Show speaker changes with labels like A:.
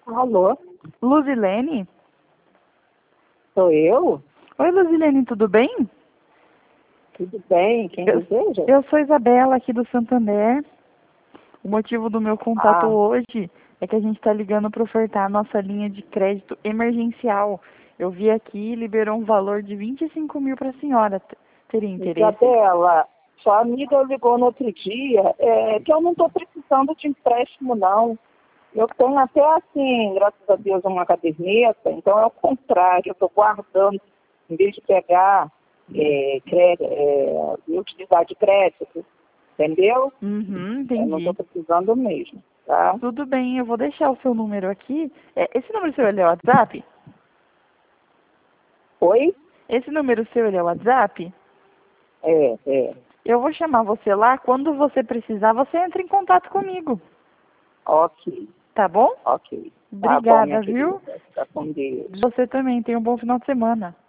A: Alô,
B: Luzilene?
A: sou eu?
B: Oi, Luzilene, tudo bem?
A: Tudo bem? Quem deseja?
B: Eu sou Isabela, aqui do Santander. O motivo do meu contato
A: Ah,
B: hoje é que a gente está ligando para ofertar a nossa linha de crédito emergencial. Eu vi aqui e liberou um valor de 25 mil para a senhora. Teria interesse?
A: Isabela, sua amiga ligou no outro dia, que eu não estou precisando de empréstimo, não. Eu tenho até assim, graças a Deus, uma caderneta, então é o contrário, eu estou guardando, em vez de pegar, utilizar de crédito, entendeu?
B: Uhum,
A: Eu não estou
B: entendi.
A: precisando mesmo, tá?
B: Tudo bem, eu vou deixar o seu número aqui. Esse número seu ele é o WhatsApp?
A: Oi?
B: Esse número seu ele é o WhatsApp?
A: É.
B: Eu vou chamar você lá. Quando você precisar, você entra em contato comigo.
A: Ok,
B: Tá bom?
A: ok. Tá bom, minha
B: Obrigada,
A: querida.
B: viu?
A: Fica com Deus.
B: Você também. Tenha um bom final de semana.